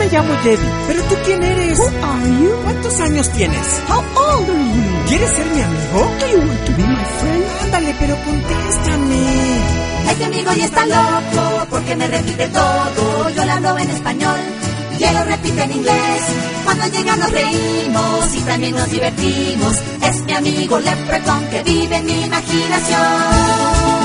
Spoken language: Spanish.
me llamo Debbie. ¿Pero tú quién eres? Who are you? ¿Cuántos años tienes? How old are you? ¿Quieres ser mi amigo? Do you want to be my friend? Ándale, pero contéstame. Este amigo ya está loco porque me repite todo. Yo le hablo en español y él lo repite en inglés. Cuando llega nos reímos y también nos divertimos. Es mi amigo Leprechaun que vive en mi imaginación.